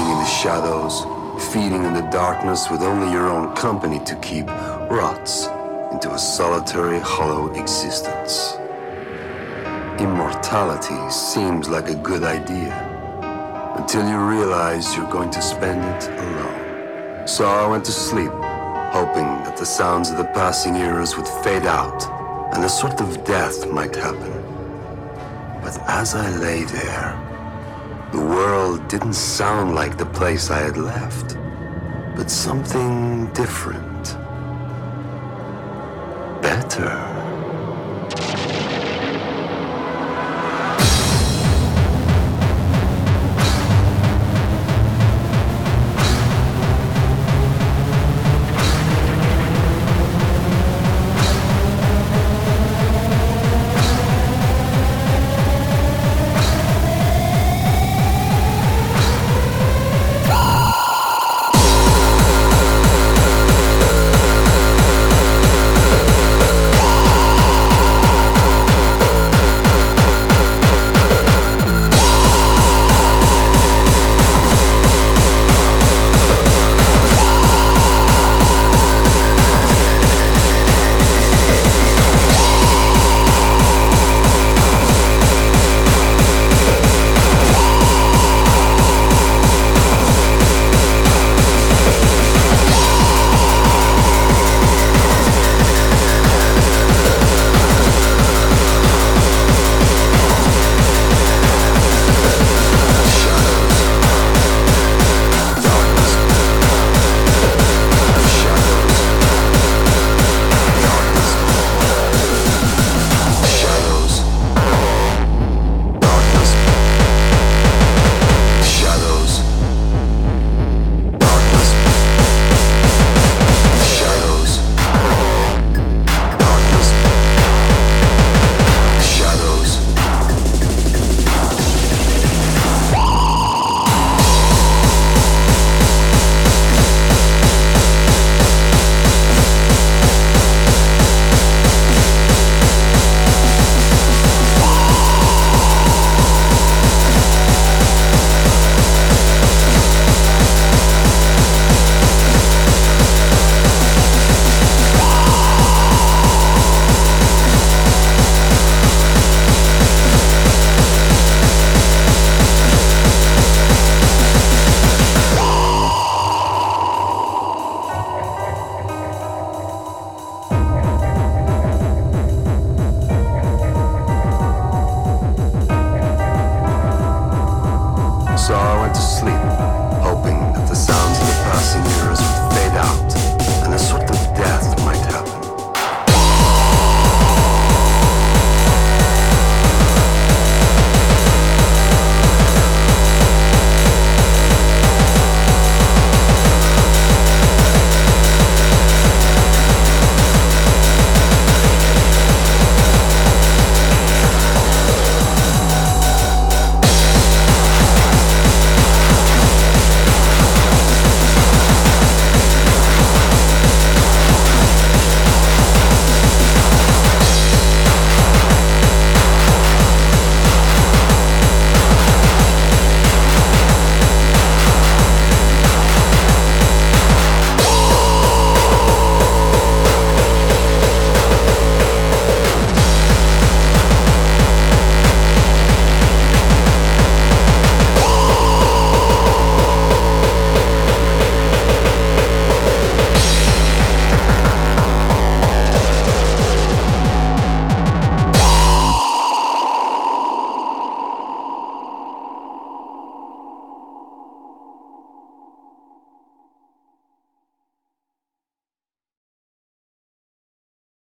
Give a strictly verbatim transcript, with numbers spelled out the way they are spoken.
hiding in the shadows, feeding in the darkness with only your own company to keep, rots into a solitary, hollow existence. Immortality seems like a good idea until you realize you're going to spend it alone. So I went to sleep, hoping that the sounds of the passing eras would fade out and a sort of death might happen. But as I lay there, the world didn't sound like the place I had left, but something different. Better.